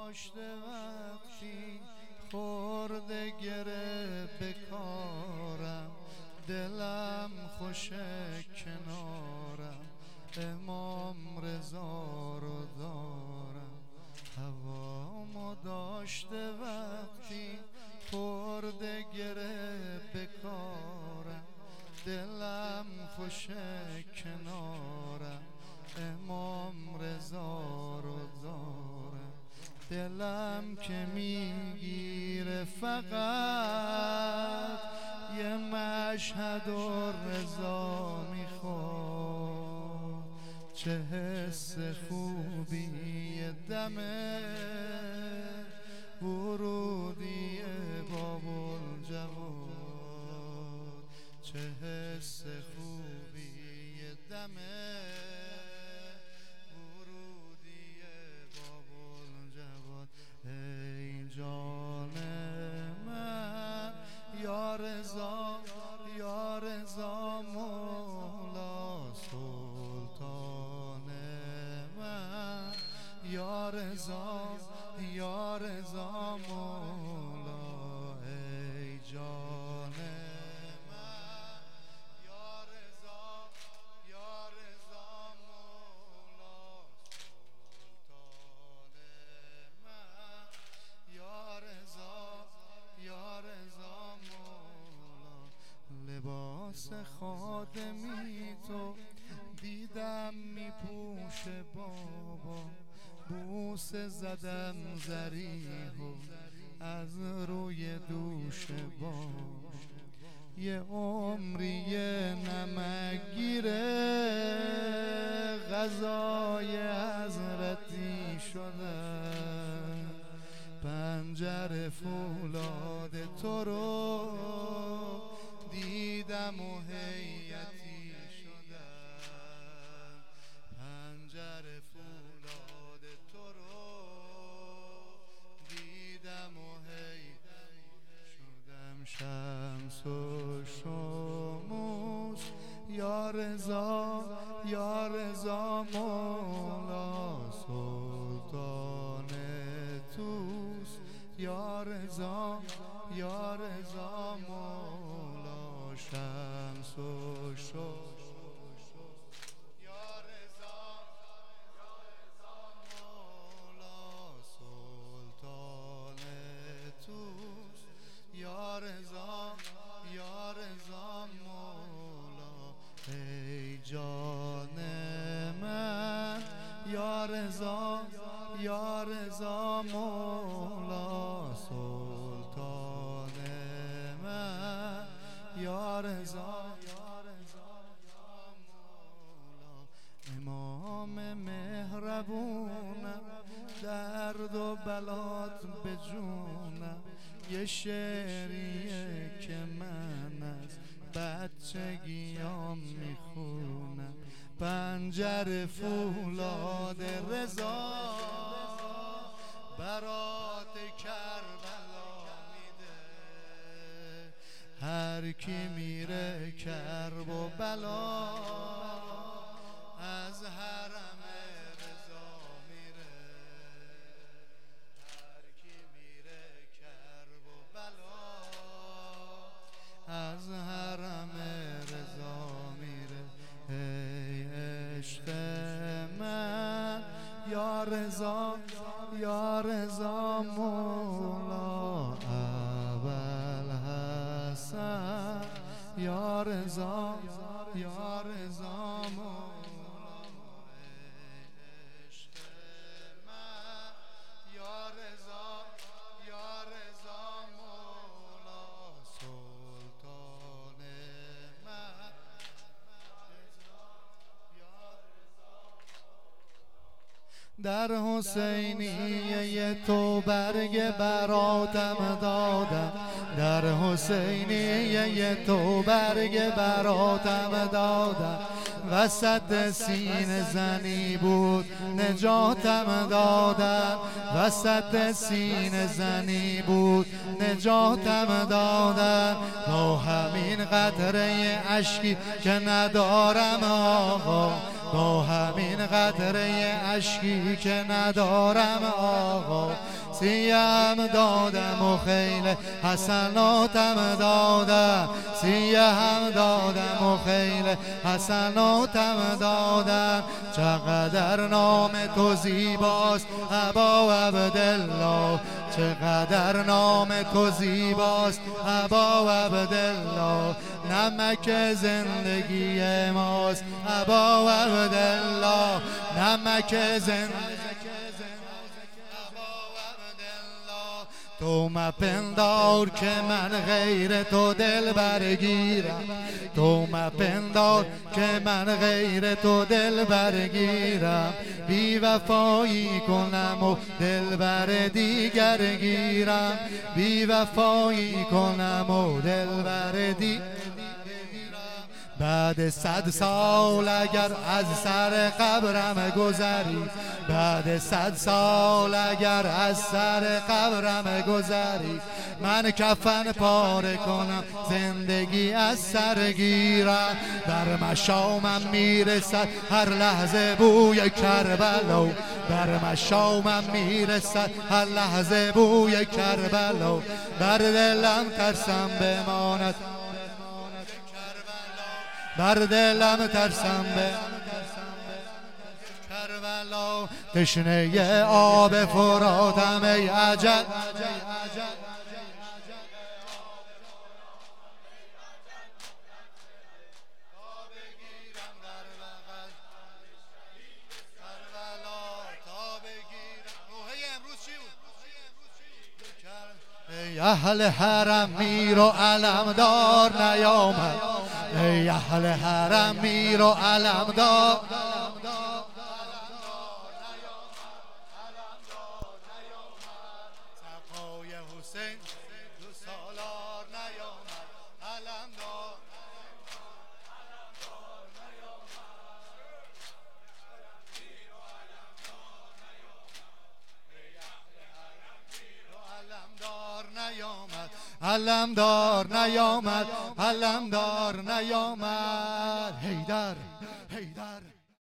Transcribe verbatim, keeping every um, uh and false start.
داشته وقتی خورده گره بکارم، دلم خوشه کنارم، امام رضا رو دارم. هوامو داشته وقتی خورده گره بکارم، دلم خوشه کنارم، امام رضا رو دارم. دلم که میگیره فقط یه مشهد و رضا میخواد، چه حس خوبی دم ورودی باب الجواد، چه حس خوبی دم ورودی باب الجواد. ای جان من یا رضا یا رضا مولا، سلطان من یا رضا یا رضا مولا. ای جان من یا رضا یا رضا مولا، سلطان من یا رضا یا رضا مولا. لباس خادمی تو دیدم میپوشه بابا، بوسه زدم زریحو از روی دوش بابا. یه عمری نمک گیره غذای حضرتی شدم، پنجره فولاد تو رو دیدم و هیئتی شدم، پنجره فولاد تو رو دیدم و هیئتی شدم. شمس و شموس یا رضا یا رضا مولا، سلطان توس یا رضا یا رضا مولا. شمس و شموس یا رضا یا رضا مولا، سلطان توس یا رضا یا رضا مولا. ای جان من یا رضا یا رضا مولا، سلطان من یا رضا یا رضا مولا. امام مهربونم درد و بلات به جونم، یه شعریه که من از بچگیام میخونم. پنجره فولاد رضا برات کربلا میده، هر کی میره کرب و بلا از حرم رضا میره، هر کی میره کرب و بلا از حرم رضا میره. ای عشق من یا رضا یا رضا مولا، اول حسن یا رضا یا رضا مولا. ای عشق من یا رضا یا رضا مولا، سلطان من در حسینیه تو برگ براتم دادم، در حسینیه تو برگ براتم دادم، وسط سینه زنی بود نجاتم دادم، وسط سینه زنی بود نجاتم دادم. با همین قطره اشکی که ندارم آقا، با همین قطره اشکی که ندارم آقا سیم دادم و خیل حسناتم دادم سیم دادم و خیل حسناتم دادم چقدر نام تو زیباست ابا عبدالله چقدر نام تو زیباست ابا عبدالله نمک زندگی ماست ابا عبدالله نمک زندگی تو مپندار که من غیر تو دل برگیرم تو مپندار که من غیر تو دل برگیرم بی وفایی کنم و دل بر دیگر گیرم بی وفایی کنم و دل بر دیگر بعد صد سال اگر از سر قبرم گذری بعد صد سال اگر از سر قبرم گذری من کفن پاره کنم زندگی از سر گیرم بر مشامم میرسد هر لحظه بوی کربلا بر مشامم میرسد هر لحظه بوی کربلا بر دلم ترسم بماند بر دلم ترسم به کربلا تشنه آب فراتم ای عجل ای اهل حرم میر و علمدار نیامد ای اهل حرم میر و علمدار صفای حسین دو سالار نیامد علمدار علمدار نیامد علمدار نیامد حیدر حیدر